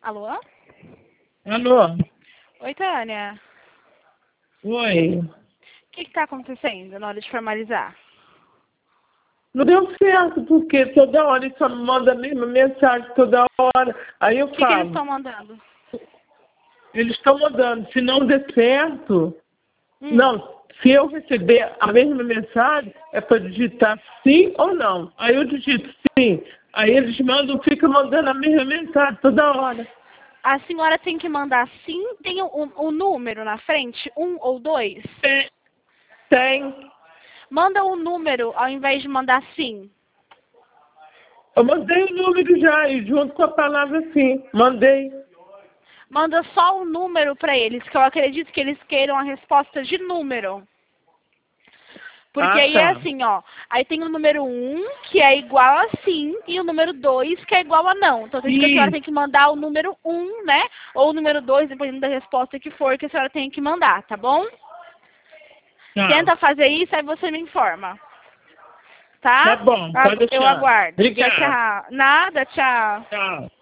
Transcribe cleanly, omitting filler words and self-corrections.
Alô? Alô? Oi, Tânia. Oi. O que está acontecendo na hora de formalizar? Não deu certo, porque toda hora eles só me mandam a mesma mensagem, toda hora. Aí eu O que eles falo, estão mandando? eles estão mandando, se não der certo, não, se eu receber a mesma mensagem, é para digitar sim ou não. Aí eu digito sim. Aí eles mandam, ficam mandando a mesma mensagem toda hora. A senhora tem que mandar sim, tem o número na frente, 1 ou 2? Tem. Manda o número ao invés de mandar sim. Eu mandei o número já, e junto com a palavra sim. Mandei. Manda só o número para eles, que eu acredito que eles queiram a resposta de número. Porque aí é Tá. assim, ó. Aí tem o número 1, que é igual a sim, e o número 2, que é igual a não. Então, a senhora tem que mandar o número 1, né? Ou o número 2, dependendo da resposta que for, que a senhora tem que mandar, tá bom? Tá. Tenta fazer isso, aí você me informa. Tá? Tá bom, pode Eu deixar. aguardo. Tchau, Obrigado. tchau. Nada, tchau. Tchau.